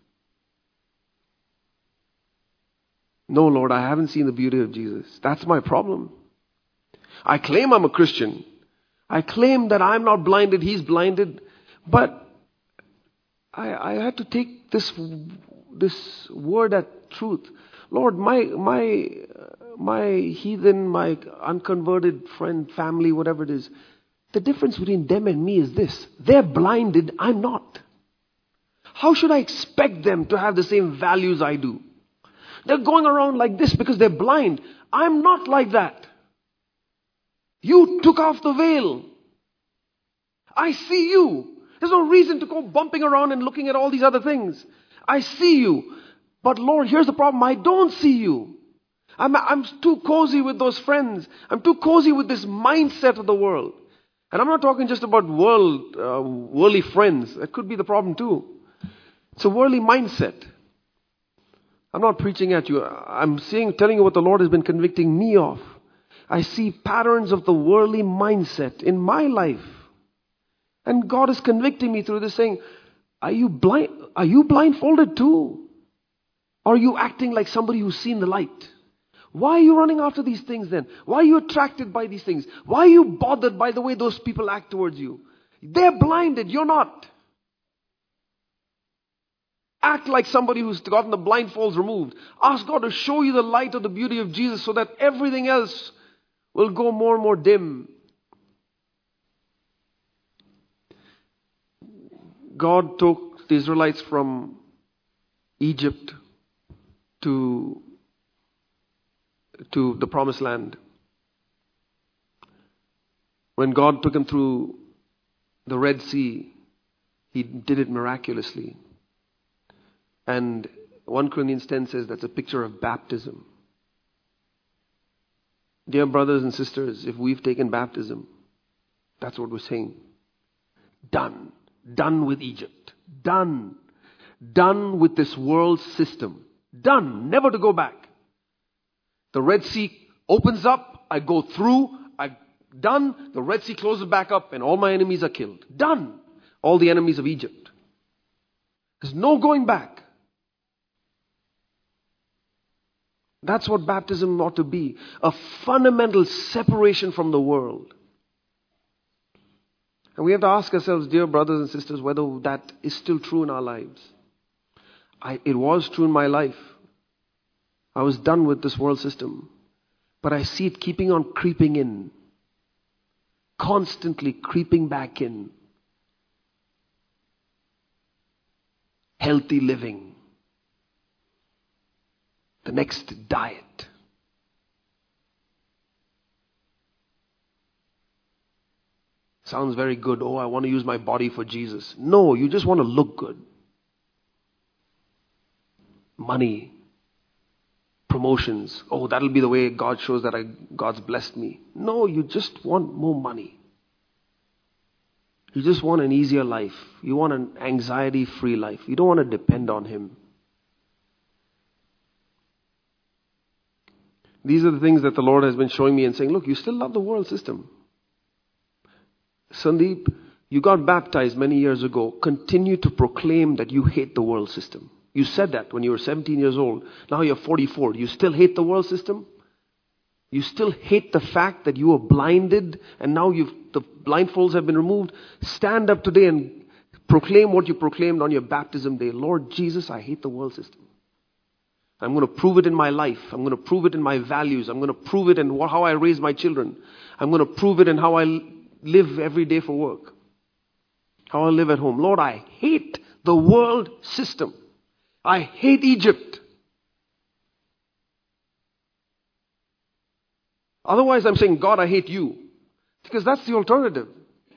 No, Lord, I haven't seen the beauty of Jesus. That's my problem. I claim I'm a Christian. I claim that I'm not blinded, he's blinded. But I had to take this word at truth. Lord, my heathen, my unconverted friend, family, whatever it is, the difference between them and me is this. They're blinded, I'm not. How should I expect them to have the same values I do? They're going around like this because they're blind. I'm not like that. You took off the veil. I see you. There's no reason to go bumping around and looking at all these other things. I see you. But Lord, here's the problem. I don't see you. I'm too cozy with those friends. I'm too cozy with this mindset of the world. And I'm not talking just about worldly friends. That could be the problem too. It's a worldly mindset. I'm not preaching at you. I'm telling you what the Lord has been convicting me of. I see patterns of the worldly mindset in my life. And God is convicting me through this saying, are you blindfolded too? Or are you acting like somebody who's seen the light? Why are you running after these things then? Why are you attracted by these things? Why are you bothered by the way those people act towards you? They're blinded, you're not. Act like somebody who's gotten the blindfolds removed. Ask God to show you the light of the beauty of Jesus so that everything else will go more and more dim. God took the Israelites from Egypt to the promised land. When God took him through the Red Sea, he did it miraculously. And 1 Corinthians 10 says that's a picture of baptism. Dear brothers and sisters, if we've taken baptism, that's what we're saying. Done. Done with Egypt. Done. Done with this world system. Done. Never to go back. The Red Sea opens up. I go through. Done. The Red Sea closes back up and all my enemies are killed. Done. All the enemies of Egypt. There's no going back. That's what baptism ought to be. A fundamental separation from the world. And we have to ask ourselves, dear brothers and sisters, whether that is still true in our lives. It was true in my life. I was done with this world system. But I see it keeping on creeping in. Constantly creeping back in. Healthy living. The next diet. Sounds very good. Oh, I want to use my body for Jesus. No, you just want to look good. Money. Promotions. Oh, that'll be the way God shows that God's blessed me. No, you just want more money. You just want an easier life. You want an anxiety-free life. You don't want to depend on Him. These are the things that the Lord has been showing me and saying, look, you still love the world system. Sandeep, you got baptized many years ago. Continue to proclaim that you hate the world system. You said that when you were 17 years old. Now you're 44. You still hate the world system? You still hate the fact that you were blinded and now the blindfolds have been removed? Stand up today and proclaim what you proclaimed on your baptism day. Lord Jesus, I hate the world system. I'm going to prove it in my life. I'm going to prove it in my values. I'm going to prove it in how I raise my children. I'm going to prove it in how I live every day for work. How I live at home. Lord, I hate the world system. I hate Egypt. Otherwise, I'm saying, God, I hate you. Because that's the alternative.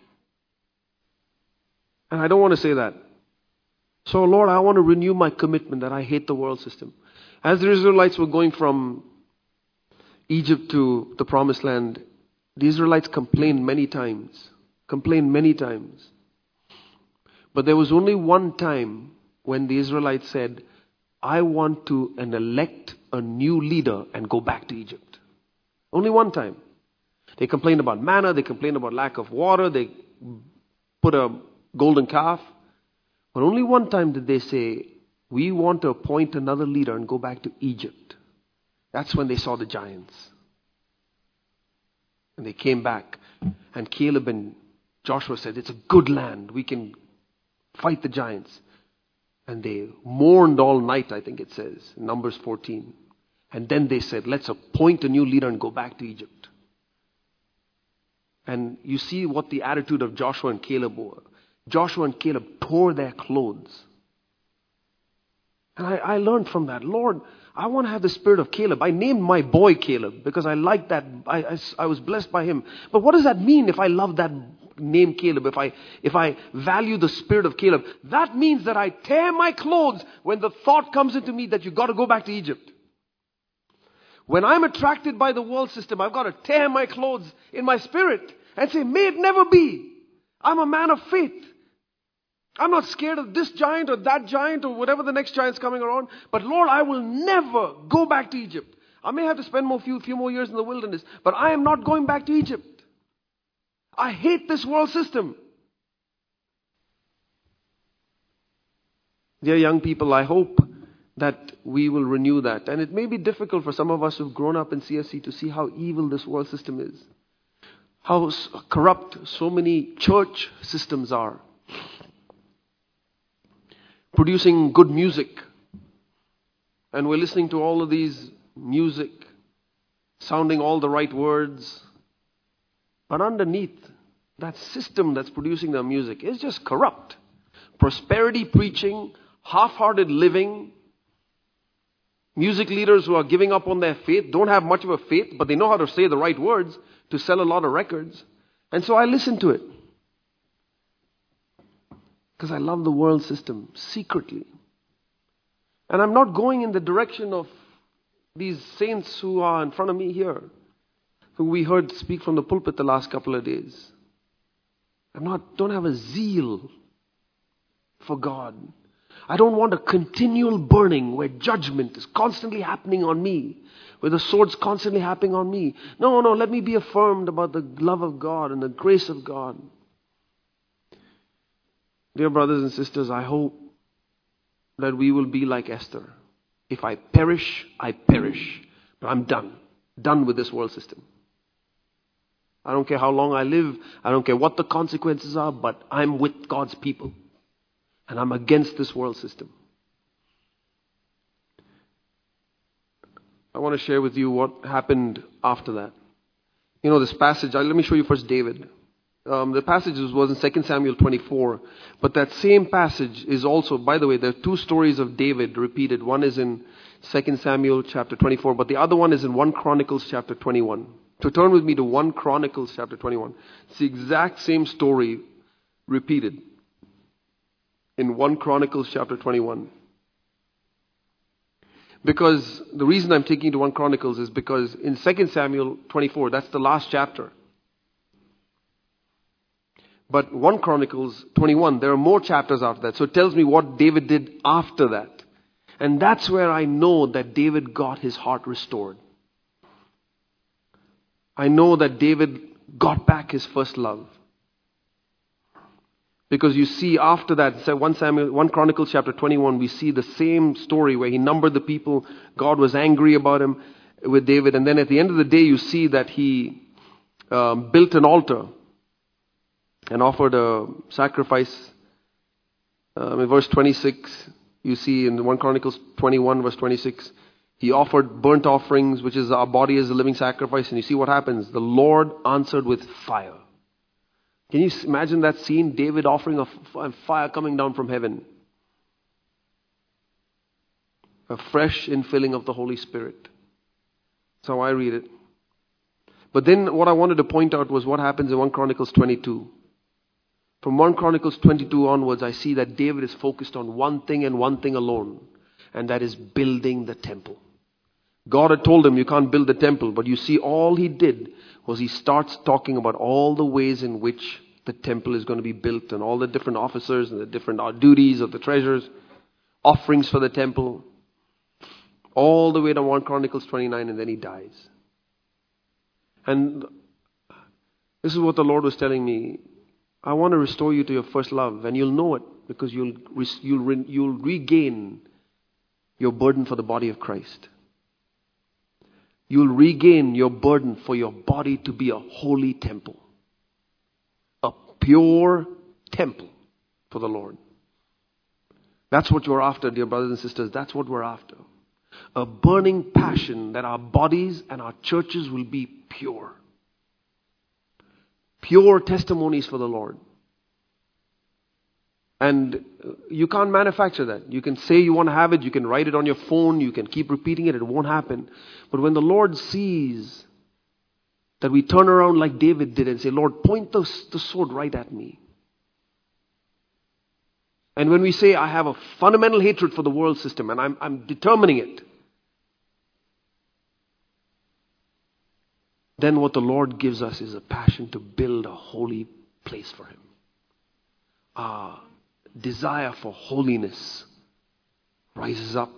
And I don't want to say that. So, Lord, I want to renew my commitment that I hate the world system. As the Israelites were going from Egypt to the promised land, the Israelites complained many times. But there was only one time when the Israelites said, I want to elect a new leader and go back to Egypt. Only one time. They complained about manna, they complained about lack of water, they put a golden calf. But only one time did they say, we want to appoint another leader and go back to Egypt. That's when they saw the giants. And they came back. And Caleb and Joshua said, it's a good land. We can fight the giants. And they mourned all night, I think it says, in Numbers 14. And then they said, let's appoint a new leader and go back to Egypt. And you see what the attitude of Joshua and Caleb were. Joshua and Caleb tore their clothes. And I learned from that. Lord, I want to have the spirit of Caleb. I named my boy Caleb because I liked that. I was blessed by him. But what does that mean if I love that name Caleb? If I value the spirit of Caleb? That means that I tear my clothes when the thought comes into me that you got to go back to Egypt. When I'm attracted by the world system, I've got to tear my clothes in my spirit and say, may it never be. I'm a man of faith. I'm not scared of this giant or that giant or whatever the next giant's coming around. But Lord, I will never go back to Egypt. I may have to spend a few more years in the wilderness, but I am not going back to Egypt. I hate this world system. Dear young people, I hope that we will renew that. And it may be difficult for some of us who've grown up in CSC to see how evil this world system is. How corrupt so many church systems are. producing good music. And we're listening to all of these music, sounding all the right words. But underneath, that system that's producing the music is just corrupt. Prosperity preaching, half-hearted living, music leaders who are giving up on their faith, don't have much of a faith, but they know how to say the right words to sell a lot of records. And so I listen to it. Because I love the world system secretly. And I'm not going in the direction of these saints who are in front of me here, who we heard speak from the pulpit the last couple of days. Don't have a zeal for God. I don't want a continual burning where judgment is constantly happening on me, where the sword's constantly happening on me. No, let me be affirmed about the love of God and the grace of God. Dear brothers and sisters, I hope that we will be like Esther. If I perish, I perish. But I'm done. Done with this world system. I don't care how long I live. I don't care what the consequences are, but I'm with God's people. And I'm against this world system. I want to share with you what happened after that. You know this passage. Let me show you first David. The passage was in 2 Samuel 24. But that same passage is also, by the way, there are two stories of David repeated. One is in 2 Samuel chapter 24, but the other one is in 1 Chronicles chapter 21. So turn with me to 1 Chronicles chapter 21. It's the exact same story repeated in 1 Chronicles chapter 21. Because the reason I'm taking you to 1 Chronicles is because in 2 Samuel 24, that's the last chapter. But 1 Chronicles 21, there are more chapters after that. So it tells me what David did after that. And that's where I know that David got his heart restored. I know that David got back his first love. Because you see after that, 1 Chronicles chapter 21, we see the same story where he numbered the people. God was angry about him with David. And then at the end of the day, you see that he built an altar and offered a sacrifice. In verse 26, you see in 1 Chronicles 21, verse 26, he offered burnt offerings, which is our body as a living sacrifice. And you see what happens. The Lord answered with fire. Can you imagine that scene? David offering a fire coming down from heaven. A fresh infilling of the Holy Spirit. That's how I read it. But then what I wanted to point out was what happens in 1 Chronicles 22. From 1 Chronicles 22 onwards, I see that David is focused on one thing and one thing alone. And that is building the temple. God had told him you can't build the temple. But you see all he did was he starts talking about all the ways in which the temple is going to be built. And all the different officers and the different duties of the treasures. Offerings for the temple. All the way to 1 Chronicles 29, and then he dies. And this is what the Lord was telling me. I want to restore you to your first love, and you'll know it because you'll regain your burden for the body of Christ. You'll regain your burden for your body to be a holy temple. A pure temple for the Lord. That's what you're after, dear brothers and sisters. That's what we're after. A burning passion that our bodies and our churches will be pure. Pure testimonies for the Lord. And you can't manufacture that. You can say you want to have it. You can write it on your phone. You can keep repeating it. It won't happen. But when the Lord sees that we turn around like David did and say, Lord, point the sword right at me. And when we say, I have a fundamental hatred for the world system and I'm determining it. Then what the Lord gives us is a passion to build a holy place for Him. Our desire for holiness rises up.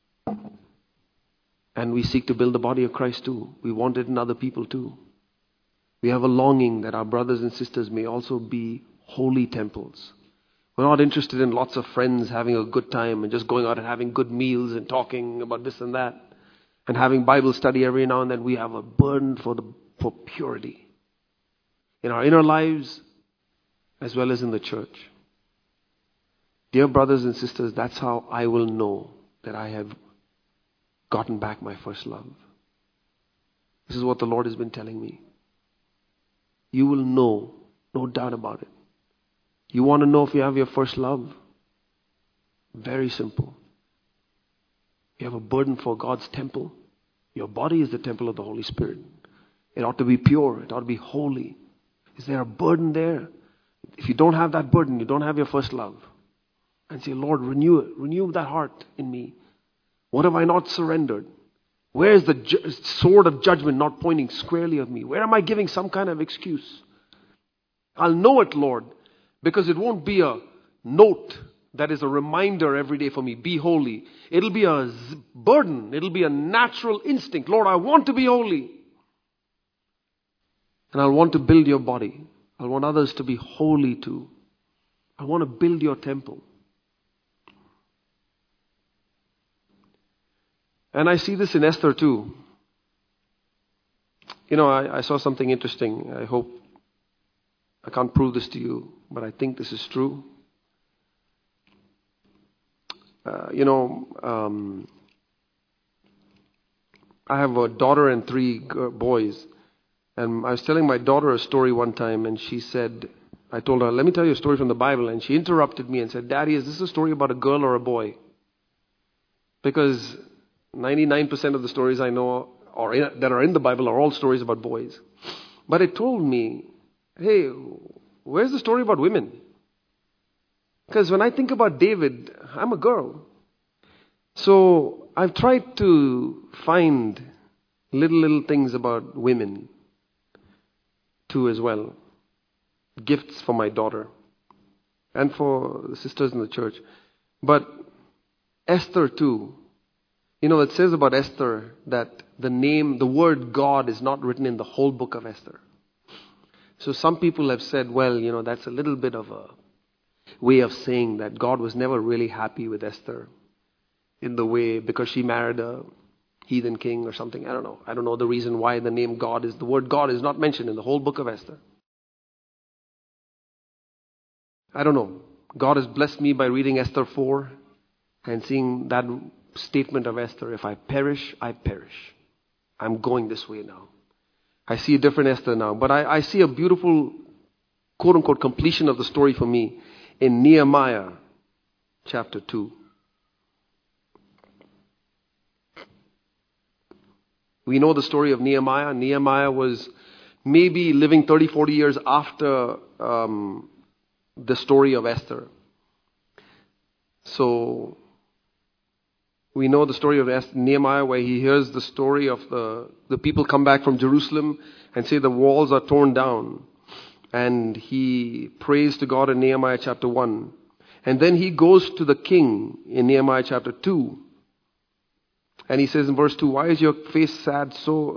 And we seek to build the body of Christ too. We want it in other people too. We have a longing that our brothers and sisters may also be holy temples. We're not interested in lots of friends having a good time and just going out and having good meals and talking about this and that. And having Bible study every now and then. We have a burden for purity in our inner lives as well as in the church. Dear brothers and sisters, that's how I will know that I have gotten back my first love. This is what the Lord has been telling me. You will know, no doubt about it. You want to know if you have your first love? Very simple. You have a burden for God's temple. Your body is the temple of the Holy Spirit. It ought to be pure. It ought to be holy. Is there a burden there? If you don't have that burden, you don't have your first love. And say, Lord, renew it. Renew that heart in me. What have I not surrendered? Where is the sword of judgment not pointing squarely at me? Where am I giving some kind of excuse? I'll know it, Lord, because it won't be a note that is a reminder every day for me. Be holy. It'll be a burden. It'll be a natural instinct. Lord, I want to be holy. And I'll want to build your body. I want others to be holy too. I want to build your temple. And I see this in Esther too. You know, I saw something interesting. I can't prove this to you, but I think this is true. I have a daughter and 3 boys. And I was telling my daughter a story one time, and she said, I told her, let me tell you a story from the Bible. And she interrupted me and said, Daddy, is this a story about a girl or a boy? Because 99% of the stories I know that are in the Bible are all stories about boys. But it told me, hey, where's the story about women? Because when I think about David, I'm a girl. So I've tried to find little things about women too as well. Gifts for my daughter and for the sisters in the church. But Esther too. You know, it says about Esther that the word God is not written in the whole book of Esther. So some people have said, well, you know, that's a little bit of a way of saying that God was never really happy with Esther in the way, because she married a heathen king or something. I don't know. I don't know the reason why the word God is not mentioned in the whole book of Esther. I don't know. God has blessed me by reading Esther 4 and seeing that statement of Esther, if I perish, I perish. I'm going this way now. I see a different Esther now. But I see a beautiful, quote-unquote, completion of the story for me in Nehemiah chapter 2. We know the story of Nehemiah. Nehemiah was maybe living 30, 40 years after the story of Esther. So we know the story of Nehemiah, where he hears the story of the people come back from Jerusalem and say the walls are torn down. And he prays to God in Nehemiah chapter 1. And then he goes to the king in Nehemiah chapter 2. And he says in verse 2, why is your face sad?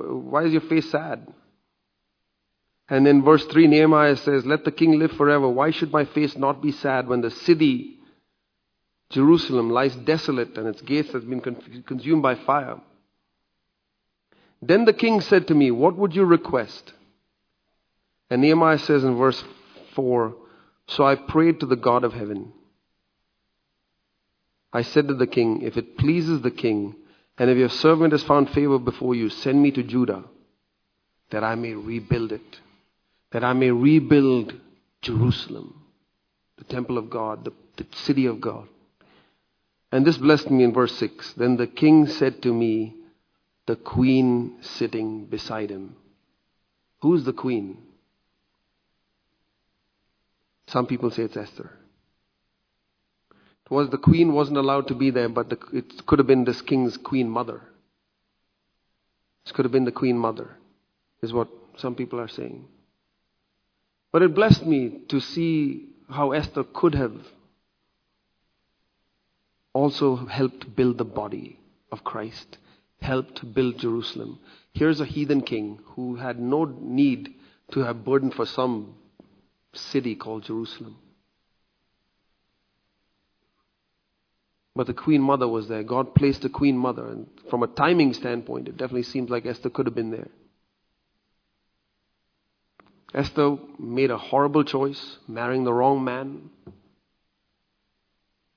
And in verse 3, Nehemiah says, let the king live forever. Why should my face not be sad when the city, Jerusalem, lies desolate and its gates have been consumed by fire? Then the king said to me, what would you request? And Nehemiah says in verse 4, so I prayed to the God of heaven. I said to the king, if it pleases the king, and if your servant has found favor before you, send me to Judah, that I may rebuild it, that I may rebuild Jerusalem, the temple of God, the city of God. And this blessed me in verse 6. Then the king said to me, the queen sitting beside him. Who's the queen? Some people say it's Esther. The queen wasn't allowed to be there, but it could have been this king's queen mother. This could have been the queen mother, is what some people are saying. But it blessed me to see how Esther could have also helped build the body of Christ, helped build Jerusalem. Here's a heathen king who had no need to have burden for some city called Jerusalem. But the queen mother was there. God placed a queen mother. And from a timing standpoint, it definitely seems like Esther could have been there. Esther made a horrible choice, marrying the wrong man.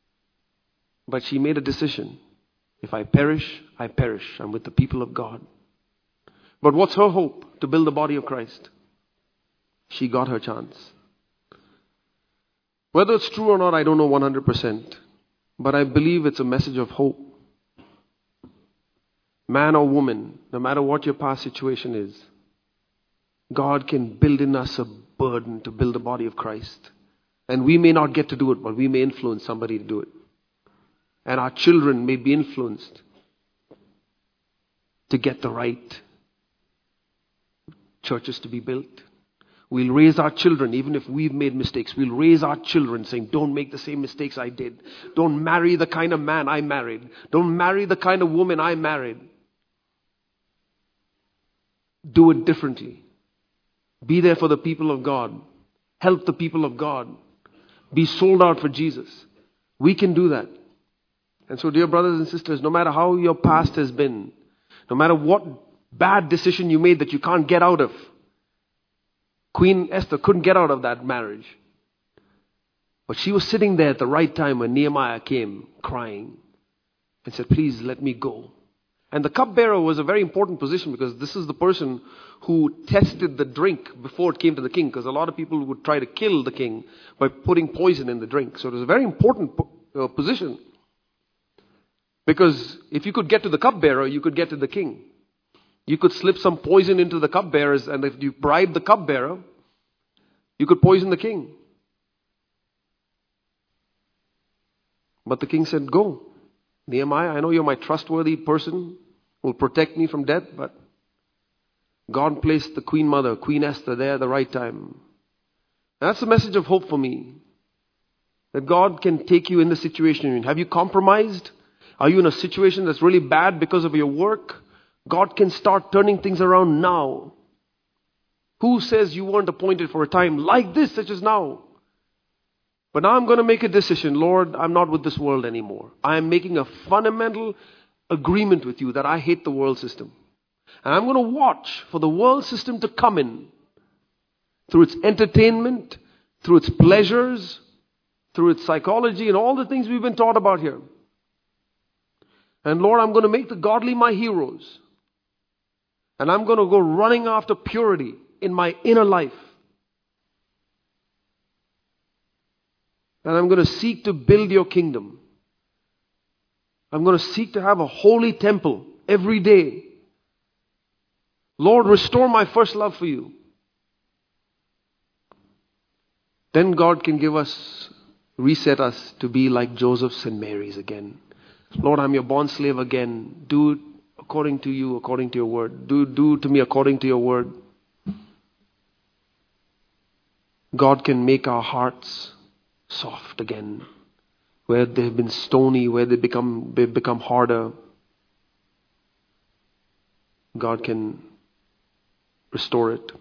But she made a decision. If I perish, I perish. I'm with the people of God. But what's her hope? To build the body of Christ. She got her chance. Whether it's true or not, I don't know 100%. But I believe it's a message of hope. Man or woman, no matter what your past situation is, God can build in us a burden to build the body of Christ. And we may not get to do it, but we may influence somebody to do it. And our children may be influenced to get the right churches to be built. We'll raise our children, even if we've made mistakes. We'll raise our children saying, don't make the same mistakes I did. Don't marry the kind of man I married. Don't marry the kind of woman I married. Do it differently. Be there for the people of God. Help the people of God. Be sold out for Jesus. We can do that. And so, dear brothers and sisters, no matter how your past has been, no matter what bad decision you made that you can't get out of, Queen Esther couldn't get out of that marriage. But she was sitting there at the right time when Nehemiah came crying and said, please let me go. And the cupbearer was a very important position because this is the person who tested the drink before it came to the king. Because a lot of people would try to kill the king by putting poison in the drink. So it was a very important position. Because if you could get to the cupbearer, you could get to the king. You could slip some poison into the cupbearers, and if you bribe the cupbearer, you could poison the king. But the king said, go. Nehemiah, I know you're my trustworthy person who will protect me from death, but God placed the Queen Mother, Queen Esther, there at the right time. And that's a message of hope for me. That God can take you in the situation you're in. Have you compromised? Are you in a situation that's really bad because of your work? God can start turning things around now. Who says you weren't appointed for a time like this, such as now? But now I'm going to make a decision. Lord, I'm not with this world anymore. I am making a fundamental agreement with you that I hate the world system. And I'm going to watch for the world system to come in through its entertainment, through its pleasures, through its psychology and all the things we've been taught about here. And Lord, I'm going to make the godly my heroes. And I'm going to go running after purity in my inner life. And I'm going to seek to build your kingdom. I'm going to seek to have a holy temple every day. Lord, restore my first love for you. Then God can reset us to be like Joseph's and Mary's again. Lord, I'm your bond slave again. Do it according to you, according to your word. Do to me according to your word. God can make our hearts soft again. Where they've been stony, where they've become harder. God can restore it.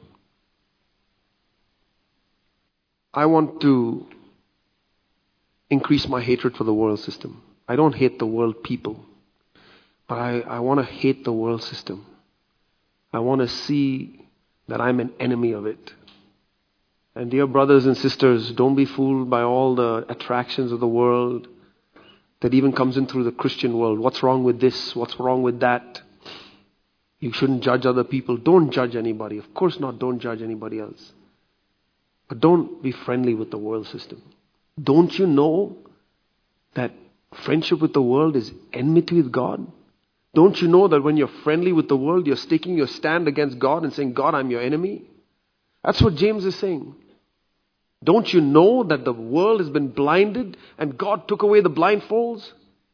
I want to increase my hatred for the world system. I don't hate the world people, but I want to hate the world system. I want to see that I'm an enemy of it. And dear brothers and sisters, don't be fooled by all the attractions of the world that even comes in through the Christian world. What's wrong with this? What's wrong with that? You shouldn't judge other people. Don't judge anybody. Of course not. Don't judge anybody else. But don't be friendly with the world system. Don't you know that friendship with the world is enmity with God? Don't you know that when you're friendly with the world, you're taking your stand against God and saying, God, I'm your enemy? That's what James is saying. Don't you know that the world has been blinded and God took away the blindfolds?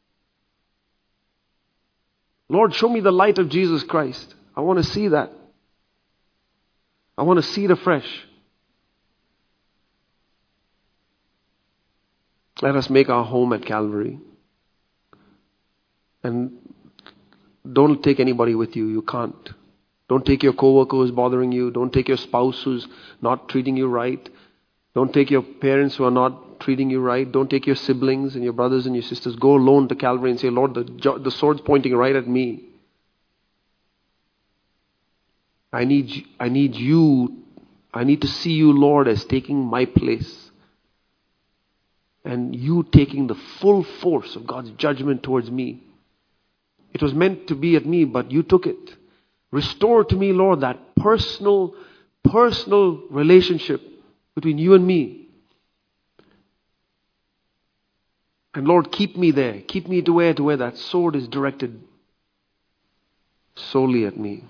Lord, show me the light of Jesus Christ. I want to see that. I want to see it afresh. Let us make our home at Calvary. And don't take anybody with you. You can't. Don't take your coworker who's bothering you. Don't take your spouse who's not treating you right. Don't take your parents who are not treating you right. Don't take your siblings and your brothers and your sisters. Go alone to Calvary and say, Lord, the sword's pointing right at me. I need you. I need to see you, Lord, as taking my place. and you taking the full force of God's judgment towards me. It was meant to be at me, but you took it. Restore to me, Lord, that personal relationship between you and me. And Lord, keep me there. Keep me to where that sword is directed solely at me.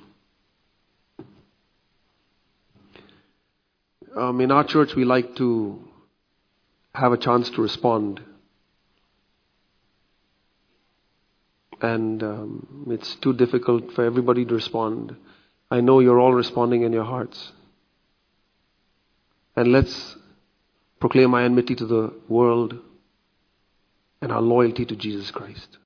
In our church, we like to have a chance to respond. And it's too difficult for everybody to respond. I know you're all responding in your hearts. And let's proclaim our enmity to the world and our loyalty to Jesus Christ.